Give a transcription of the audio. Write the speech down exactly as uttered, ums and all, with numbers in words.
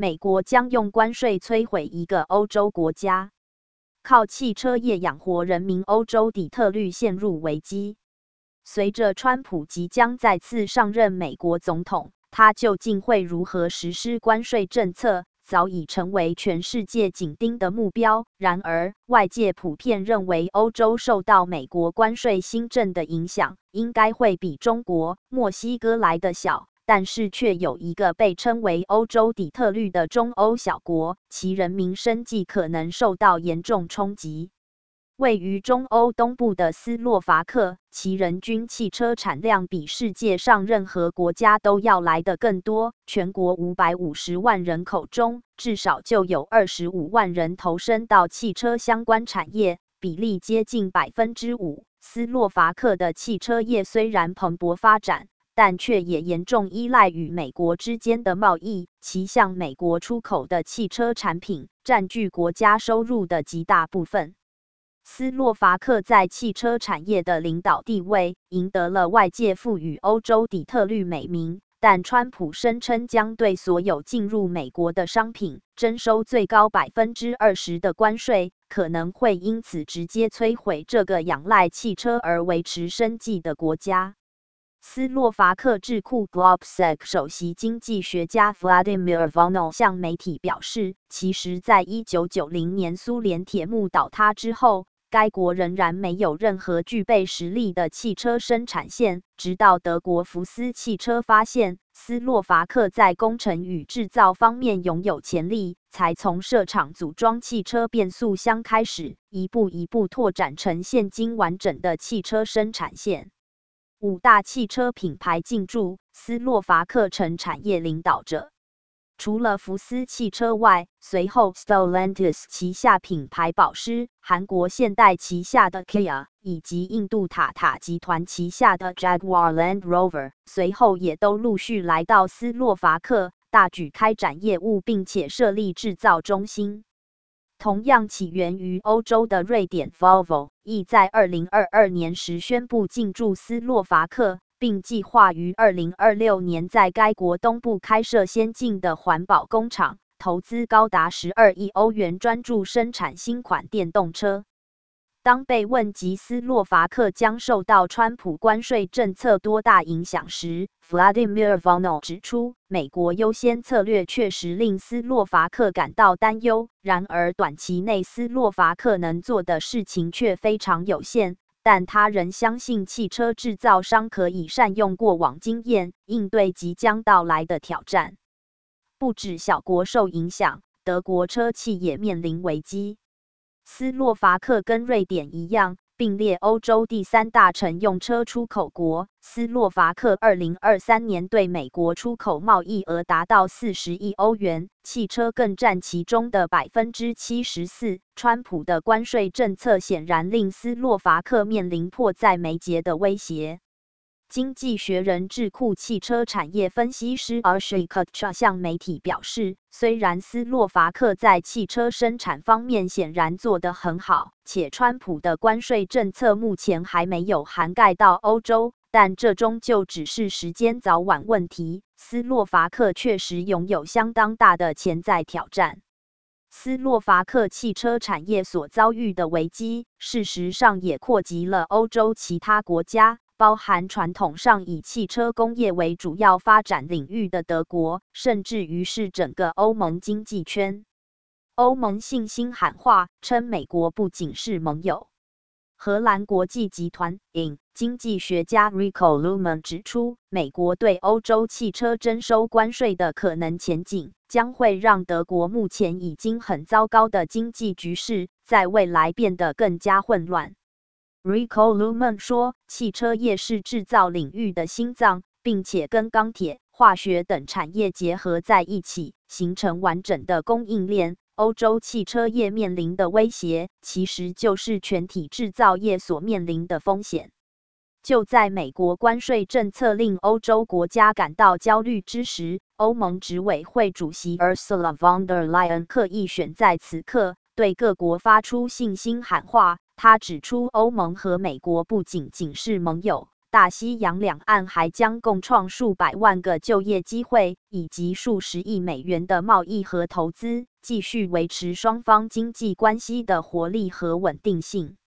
美国将用关税摧毁一个欧洲国家。靠汽车业养活人民，欧洲底特律陷入危机。随着川普即将再次上任美国总统，他究竟会如何实施关税政策，早已成为全世界紧盯的目标。然而，外界普遍认为，欧洲受到美国关税新政的影响，应该会比中国、墨西哥来得小。但是却有一个被称为欧洲底特律的中欧小国，其人民生计可能受到严重冲击。位于中欧东部的斯洛伐克，其人均汽车产量比世界上任何国家都要来得更多。全国五百五十万人口中，至少就有二十五万人投身到汽车相关产业，比例接近百分之五。斯洛伐克的汽车业虽然蓬勃发展，但却也严重依赖与美国之间的贸易，其向美国出口的汽车产品占据国家收入的极大部分。斯洛伐克在汽车产业的领导地位，赢得了外界赋予欧洲底特律美名，但川普声称将对所有进入美国的商品征收最高百分之二十的关税，可能会因此直接摧毁这个仰赖汽车而维持生计的国家。斯洛伐克智库 Globsec 首席经济学家 Vladimir Vonal 向媒体表示，其实在一九九零年苏联铁幕倒塌之后，该国仍然没有任何具备实力的汽车生产线，直到德国福斯汽车发现斯洛伐克在工程与制造方面拥有潜力，才从设厂组装汽车变速箱开始，一步一步拓展成现今完整的汽车生产线。五大汽车品牌进驻，斯洛伐克成产业领导者。除了福斯汽车外，随后 Stellantis 旗下品牌保时、韩国现代旗下的 Kia 以及印度塔塔集团旗下的 Jaguar Land Rover， 随后也都陆续来到斯洛伐克，大举开展业务，并且设立制造中心。同样起源于欧洲的瑞典 Volvo， 亦在二零二二年时宣布进驻斯洛伐克，并计划于二零二六年在该国东部开设先进的环保工厂，投资高达十二亿欧元，专注生产新款电动车。当被问及斯洛伐克将受到川普关税政策多大影响时， Vladimir Vonal 指出，美国优先策略确实令斯洛伐克感到担忧，然而短期内斯洛伐克能做的事情却非常有限，但他仍相信汽车制造商可以善用过往经验，应对即将到来的挑战。不止小国受影响，德国车企也面临危机。斯洛伐克跟瑞典一样，并列欧洲第三大乘用车出口国。斯洛伐克二零二三年对美国出口贸易额达到四十亿欧元，汽车更占其中的百分之七十四。川普的关税政策显然令斯洛伐克面临迫在眉睫的威胁。经济学人智库汽车产业分析师 Arshie Kutcha 向媒体表示，虽然斯洛伐克在汽车生产方面显然做得很好，且川普的关税政策目前还没有涵盖到欧洲，但这终究只是时间早晚问题。斯洛伐克确实拥有相当大的潜在挑战。斯洛伐克汽车产业所遭遇的危机，事实上也扩及了欧洲其他国家，包含传统上以汽车工业为主要发展领域的德国，甚至于是整个欧盟经济圈。欧盟信心喊话，称美国不仅是盟友。荷兰国际集团 I N 经济学家 Rico Luhmann 指出，美国对欧洲汽车征收关税的可能前景，将会让德国目前已经很糟糕的经济局势，在未来变得更加混乱。Rico Luhmann 说，汽车业是制造领域的心脏，并且跟钢铁、化学等产业结合在一起，形成完整的供应链。欧洲汽车业面临的威胁，其实就是全体制造业所面临的风险。就在美国关税政策令欧洲国家感到焦虑之时，欧盟执委会主席 Ursula von der Leyen 刻意选在此刻，对各国发出信心喊话。他指出，欧盟和美国不仅仅是盟友， 大西洋两岸还将共创数百万个就业机会，以及数十亿美元的贸易和投资，继续维持双方经济关系的活力和稳定性。